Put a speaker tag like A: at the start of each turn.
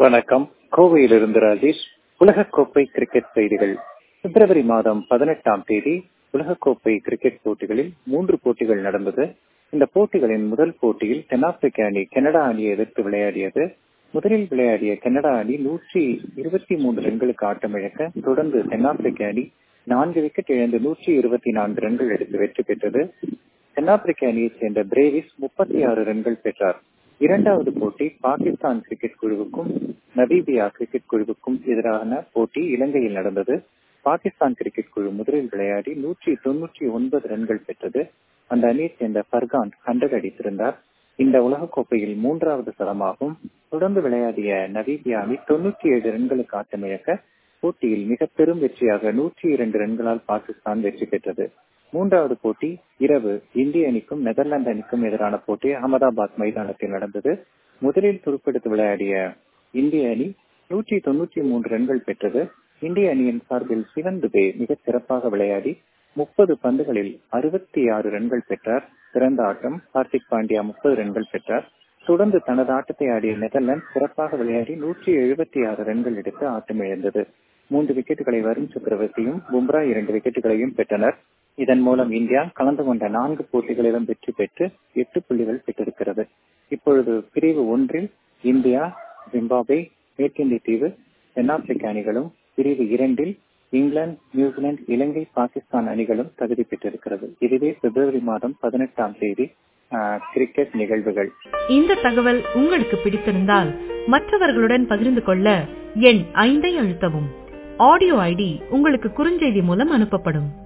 A: வணக்கம். கோவையிலிருந்து ராஜேஷ். உலகக்கோப்பை கிரிக்கெட் செய்திகள். பிப்ரவரி மாதம் 18ஆம் தேதி உலகக்கோப்பை கிரிக்கெட் போட்டிகளில் 3 போட்டிகள் நடந்தது. இந்த போட்டிகளின் முதல் போட்டியில் தென்னாப்பிரிக்க அணி கனடா அணியை எதிர்த்து விளையாடியது. முதலில் விளையாடிய கனடா அணி 123 ரன்களுக்கு ஆட்டமிழக்க, தொடர்ந்து தென்னாப்பிரிக்க அணி 4 விக்கெட் இழந்து 124 ரன்கள் எடுத்து வெற்றி பெற்றது. தென்னாப்பிரிக்க அணியைச் சேர்ந்த பிரேவிஸ் 36 ரன்கள் பெற்றார். இரண்டாவது போட்டி பாகிஸ்தான் கிரிக்கெட் குழுவுக்கும் நமீபியா கிரிக்கெட் குழுவுக்கும் எதிரான போட்டி இலங்கையில் நடந்தது. பாகிஸ்தான் கிரிக்கெட் குழு முதலில் விளையாடி 199 ரன்கள் பெற்றது. அந்த அணியைச் சேர்ந்த ஃபர்கான் 100 அடித்திருந்தார். இந்த உலகக்கோப்பையில் 3வது சதமாகும். தொடர்ந்து விளையாடிய நமீபியா அணி 97 ரன்களுக்கு ஆட்டமிழக்க, போட்டியில் மிக பெரும் வெற்றியாக 102 ரன்களால் பாகிஸ்தான் வெற்றி பெற்றது. 3வது போட்டி இரவு இந்திய அணிக்கும் நெதர்லாந்து அணிக்கும் எதிரான போட்டி அகமதாபாத் மைதானத்தில் நடந்தது. முதலில் துருப்பெடுத்து விளையாடிய இந்திய அணி 193 ரன்கள் பெற்றது. இந்திய அணியின் சார்பில் சிவன் துபே மிகச் சிறப்பாக விளையாடி 30 பந்துகளில் 66 ரன்கள் பெற்றார். சிறந்த ஆட்டம். ஹார்திக் பாண்டியா 30 ரன்கள் பெற்றார். தொடர்ந்து தனது ஆட்டத்தை ஆடிய நெதர்லாந்து சிறப்பாக விளையாடி 176 ரன்கள் எடுத்து ஆட்டமிழந்தது. 3 விக்கெட்டுகளை வருண் சக்கரவர்த்தியும் பும்ரா 2 விக்கெட்டுகளையும் பெற்றனர். இதன் மூலம் இந்தியா கலந்து கொண்ட 4 போட்டிகளிலும் வெற்றி பெற்று 8 புள்ளிகள் பெற்றிருக்கிறது. இப்பொழுது பிரிவு 1 இந்தியா, ஜிம்பாப்வே, மேற்கிந்திய தீவு, தென்னாப்பிரிக்க அணிகளும், பிரிவு 2 இங்கிலாந்து, நியூசிலாந்து, இலங்கை, பாகிஸ்தான் அணிகளும் தகுதி பெற்றிருக்கிறது. இதுவே பிப்ரவரி மாதம் 18ஆம் தேதி கிரிக்கெட் நிகழ்வுகள்.
B: இந்த தகவல் உங்களுக்கு பிடித்திருந்தால் மற்றவர்களுடன் பகிர்ந்து கொள்ள எண் 5 அழுத்தவும். ஆடியோ ஐடி உங்களுக்கு குறுஞ்செய்தி மூலம் அனுப்பப்படும்.